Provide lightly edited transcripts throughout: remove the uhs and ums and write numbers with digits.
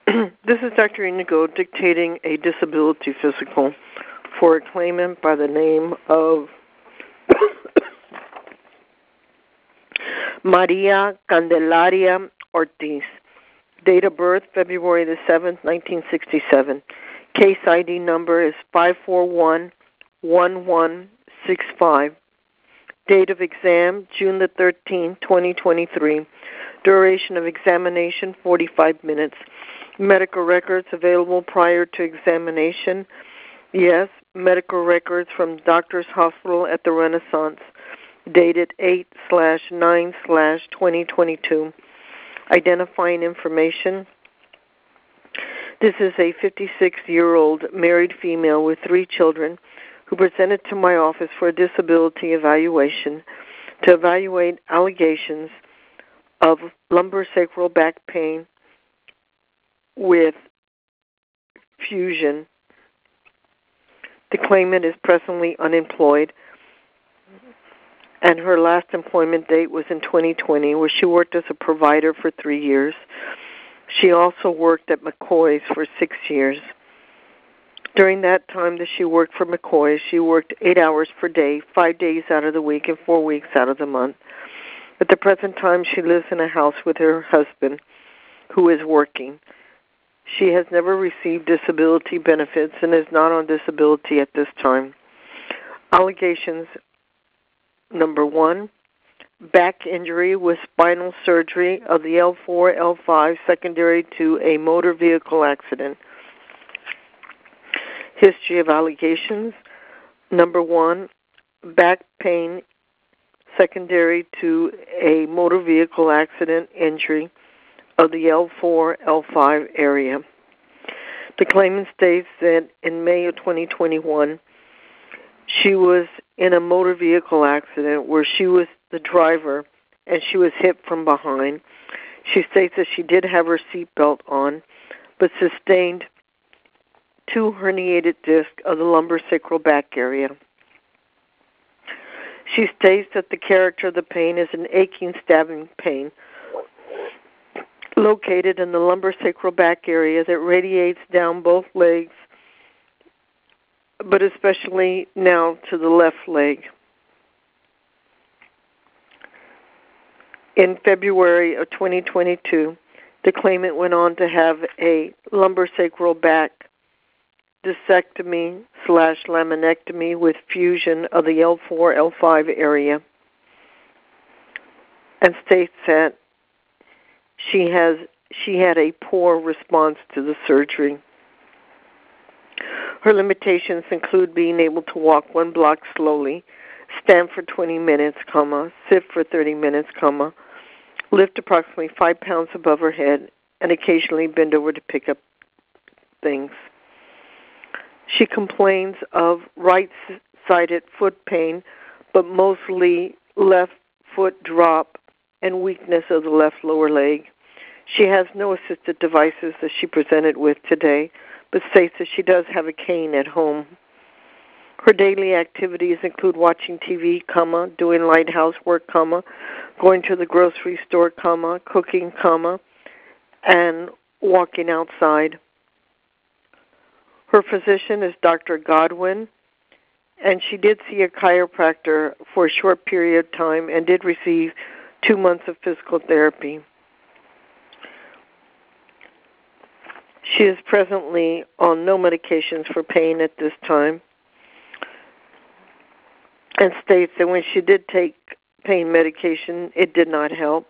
This is Dr. Inigo dictating a disability physical for a claimant by the name of Maria Candelaria Ortiz. Date of birth, February the 7th, 1967. Case ID number is 5411165. Date of exam, June the 13th, 2023. Duration of examination, 45 minutes. Medical records available prior to examination? Yes. Medical records from Doctor's Hospital at the Renaissance, dated 8/9/2022. Identifying information. This is a 56-year-old married female with 3 children who presented to my office for a disability evaluation to evaluate allegations of lumbosacral back pain with fusion. The claimant is presently unemployed, and her last employment date was in 2020, where she worked as a provider for 3 years. She also worked at McCoy's for 6 years. During that time that she worked for McCoy's, she worked 8 hours per day, 5 days out of the week, and 4 weeks out of the month. At the present time, she lives in a house with her husband, who is working. She has never received disability benefits and is not on disability at this time. Allegations: number 1, back injury with spinal surgery of the L4, L5 secondary to a motor vehicle accident. History of allegations: number 1, back pain secondary to a motor vehicle accident injury of the L4, L5 area. The claimant states that in May of 2021, she was in a motor vehicle accident where she was the driver and she was hit from behind. She states that she did have her seatbelt on, but sustained 2 herniated discs of the lumbosacral back area. She states that the character of the pain is an aching, stabbing pain located in the lumbosacral back area that radiates down both legs, but especially now to the left leg. In February of 2022, the claimant went on to have a lumbosacral back discectomy/laminectomy with fusion of the L4, L5 area, and states that she had a poor response to the surgery. Her limitations include being able to walk 1 block slowly, stand for 20 minutes, sit for 30 minutes, lift approximately 5 pounds above her head, and occasionally bend over to pick up things. She complains of right-sided foot pain, but mostly left foot drop and weakness of the left lower leg. She has no assisted devices that she presented with today, but states that she does have a cane at home. Her daily activities include watching TV, doing light housework, going to the grocery store, cooking, and walking outside. Her physician is Dr. Godwin, and she did see a chiropractor for a short period of time and did receive 2 months of physical therapy. She is presently on no medications for pain at this time, and states that when she did take pain medication, it did not help.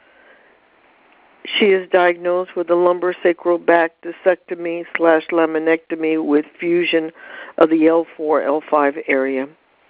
She is diagnosed with a lumbosacral back discectomy/laminectomy with fusion of the L4, L5 area.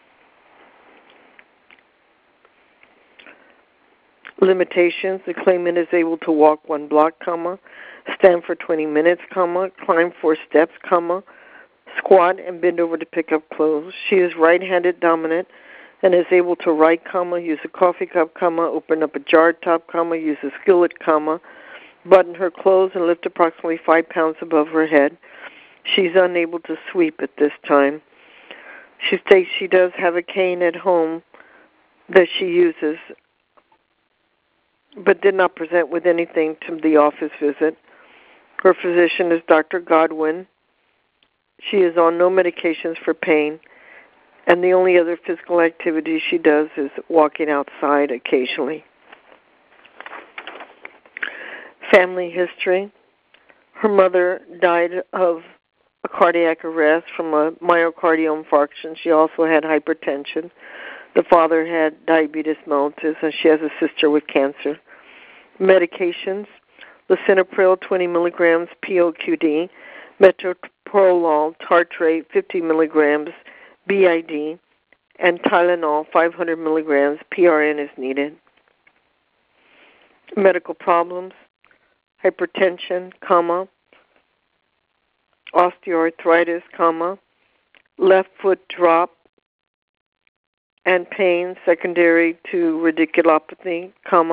Limitations: the claimant is able to walk 1 block, stand for 20 minutes, climb 4 steps, squat and bend over to pick up clothes. She is right-handed dominant and is able to write, use a coffee cup, open up a jar top, use a skillet, button her clothes and lift approximately 5 pounds above her head. She's unable to sweep at this time. She states she does have a cane at home that she uses, but did not present with anything to the office visit. Her physician is Dr. Godwin. She is on no medications for pain, and the only other physical activity she does is walking outside occasionally. Family history. Her mother died of a cardiac arrest from a myocardial infarction. She also had hypertension. The father had diabetes mellitus, and she has a sister with cancer. Medications: lisinopril 20 milligrams POQD, metoprolol tartrate 50 milligrams BID, and Tylenol 500 milligrams PRN is needed. Medical problems: hypertension, osteoarthritis, left foot drop and pain secondary to radiculopathy,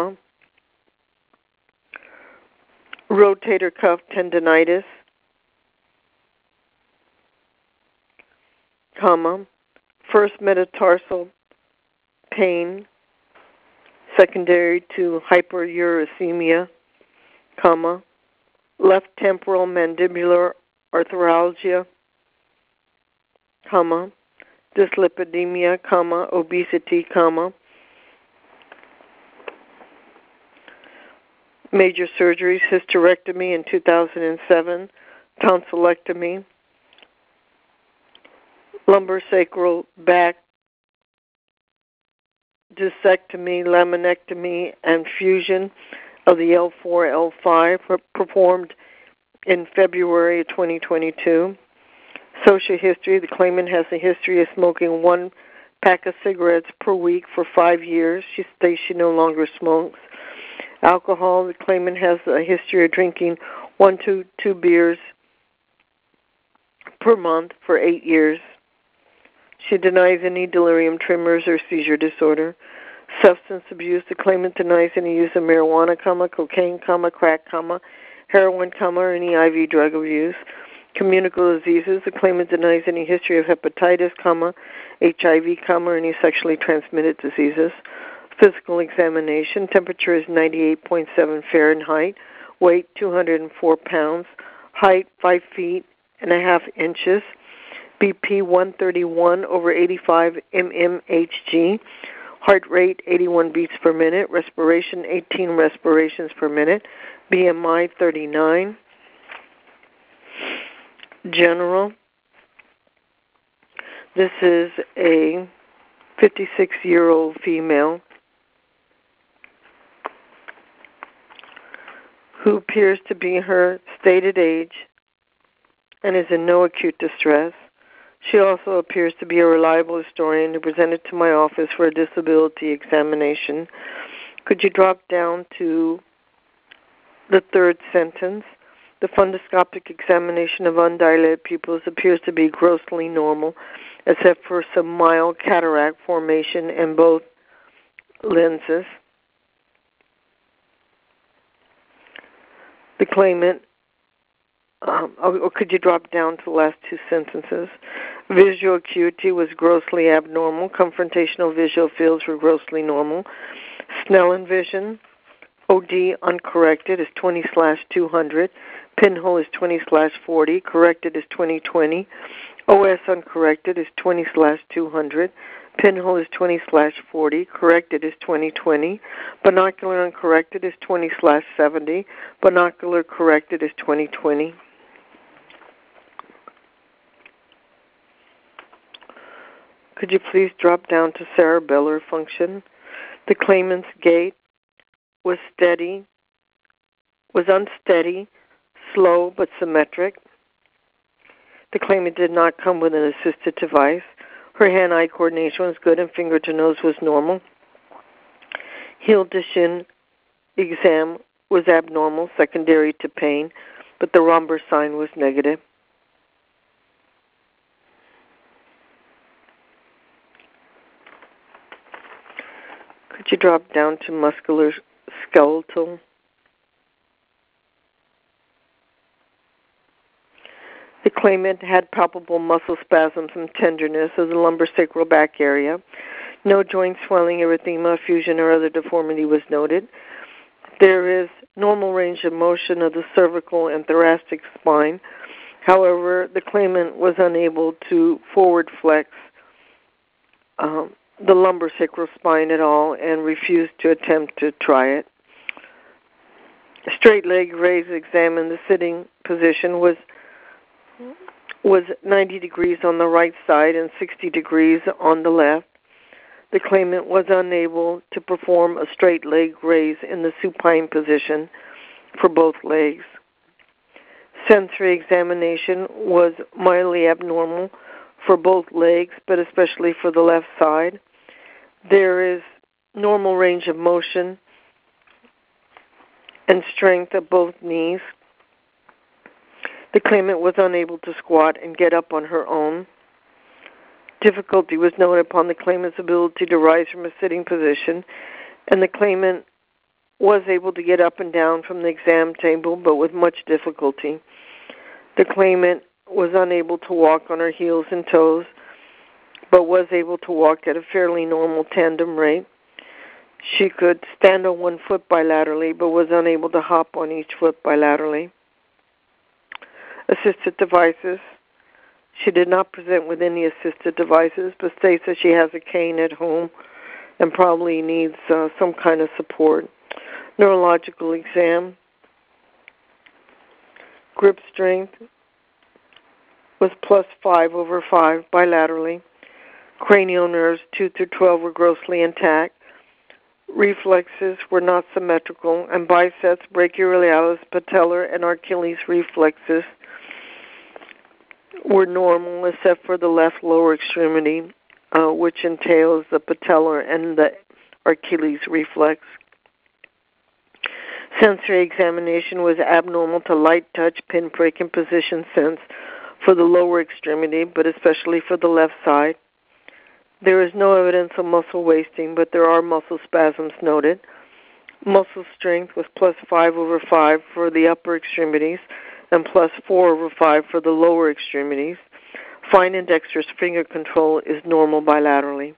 rotator cuff tendonitis, first metatarsal pain secondary to hyperuricemia, left temporal mandibular arthralgia, dyslipidemia, obesity, major surgeries: hysterectomy in 2007, tonsillectomy, lumbosacral back discectomy, laminectomy, and fusion of the L4, L5 performed in February 2022. Social history: the claimant has a history of smoking 1 pack of cigarettes per week for 5 years. She states she no longer smokes. Alcohol: the claimant has a history of drinking 1 to 2 beers per month for 8 years. She denies any delirium tremors or seizure disorder. Substance abuse: the claimant denies any use of marijuana, cocaine, crack, heroin, or any IV drug abuse. Communicable diseases: the claimant denies any history of hepatitis, HIV, or any sexually transmitted diseases. Physical examination: temperature is 98.7 Fahrenheit, weight 204 pounds, height 5 feet and a half inches, BP 131 over 85 mmHg, heart rate 81 beats per minute, respiration 18 respirations per minute, BMI 39. General: this is a 56-year-old female who appears to be her stated age and is in no acute distress. She also appears to be a reliable historian who presented to my office for a disability examination. Could you drop down to the third sentence? The fundoscopic examination of undilated pupils appears to be grossly normal, except for some mild cataract formation in both lenses. The claimant, or could you drop down to the last 2 sentences? Visual acuity was grossly abnormal. Confrontational visual fields were grossly normal. Snellen vision, OD uncorrected, is 20/200. Pinhole is 20/40. Corrected is 20/20. OS uncorrected is 20/200. Pinhole is 20/40. Corrected is 20/20. Binocular uncorrected is 20/70. Binocular corrected is 20/20. Could you please drop down to cerebellar function? The claimant's gait was unsteady, slow but symmetric. The claimant did not come with an assisted device. Her hand-eye coordination was good and finger to nose was normal. Heel to shin exam was abnormal, secondary to pain, but the Romberg sign was negative. Could you drop down to muscular skeletal? The claimant had palpable muscle spasms and tenderness of the lumbosacral back area. No joint swelling, erythema, fusion, or other deformity was noted. There is normal range of motion of the cervical and thoracic spine. However, the claimant was unable to forward flex the lumbar sacral spine at all and refused to attempt to try it. Straight leg raise examined. The sitting position was 90 degrees on the right side and 60 degrees on the left. The claimant was unable to perform a straight leg raise in the supine position for both legs. Sensory examination was mildly abnormal for both legs, but especially for the left side. There is normal range of motion and strength of both knees. The claimant was unable to squat and get up on her own. Difficulty was noted upon the claimant's ability to rise from a sitting position, and the claimant was able to get up and down from the exam table, but with much difficulty. The claimant was unable to walk on her heels and toes, but was able to walk at a fairly normal tandem rate. She could stand on one foot bilaterally, but was unable to hop on each foot bilaterally. Assisted devices. She did not present with any assisted devices, but states that she has a cane at home and probably needs some kind of support. Neurological exam. Grip strength was +5/5 bilaterally. Cranial nerves 2 through 12 were grossly intact. Reflexes were not symmetrical, and biceps, brachioradialis, patellar, and Achilles reflexes were normal except for the left lower extremity, which entails the patellar and the Achilles reflex. Sensory examination was abnormal to light touch, pinprick, and position sense for the lower extremity, but especially for the left side. There is no evidence of muscle wasting, but there are muscle spasms noted. Muscle strength was +5/5 for the upper extremities and +4/5 for the lower extremities. Fine and dexterous finger control is normal bilaterally.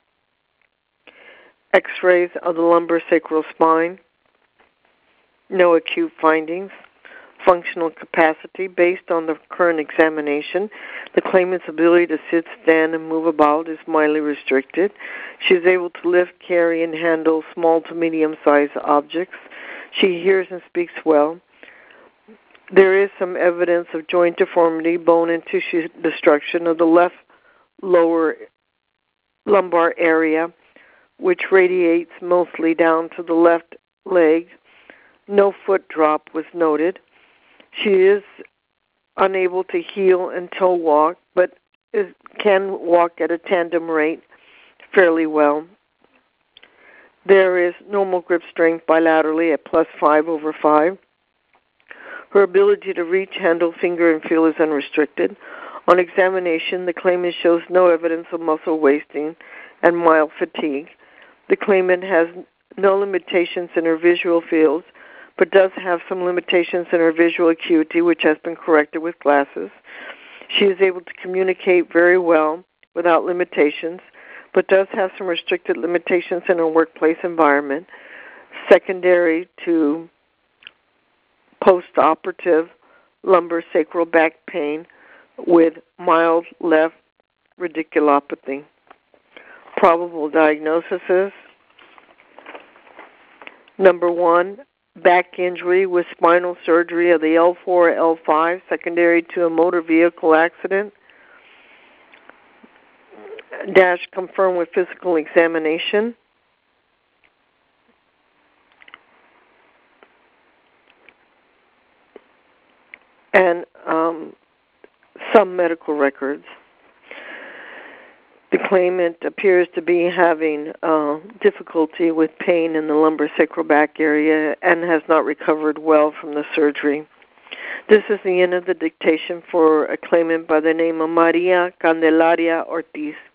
X-rays of the lumbar sacral spine. No acute findings. Functional capacity. Based on the current examination, the claimant's ability to sit, stand, and move about is mildly restricted. She is able to lift, carry, and handle small to medium-sized objects. She hears and speaks well. There is some evidence of joint deformity, bone and tissue destruction of the left lower lumbar area, which radiates mostly down to the left leg. No foot drop was noted. She is unable to heel and toe walk, but can walk at a tandem rate fairly well. There is normal grip strength bilaterally at +5/5. Her ability to reach, handle, finger, and feel is unrestricted. On examination, the claimant shows no evidence of muscle wasting and mild fatigue. The claimant has no limitations in her visual fields, but does have some limitations in her visual acuity, which has been corrected with glasses. She is able to communicate very well without limitations, but does have some restricted limitations in her workplace environment, secondary to post-operative lumbar sacral back pain with mild left radiculopathy. Probable diagnosis is: number 1, back injury with spinal surgery of the L4 or L5 secondary to a motor vehicle accident. Dash confirmed with physical examination. And some medical records. The claimant appears to be having difficulty with pain in the lumbar sacral back area and has not recovered well from the surgery. This is the end of the dictation for a claimant by the name of Maria Candelaria Ortiz.